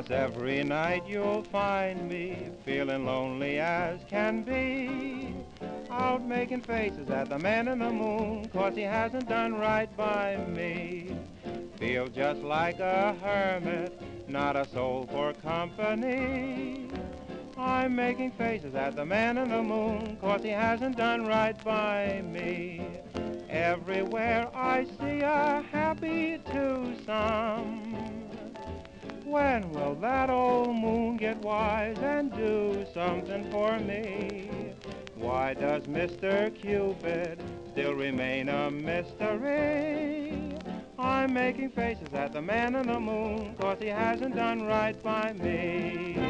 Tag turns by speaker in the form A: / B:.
A: 'Cause every night you'll find me feeling lonely as can be, out making faces at the man in the moon 'cause he hasn't done right by me. Feel just like a hermit, not a soul for company. I'm making faces at the man in the moon 'cause he hasn't done right by me. Everywhere I see a happy twosome. When will that old moon get wise and do something for me? Why does Mr. Cupid still remain a mystery? I'm making faces at the man in the moon 'cause he hasn't done right by me.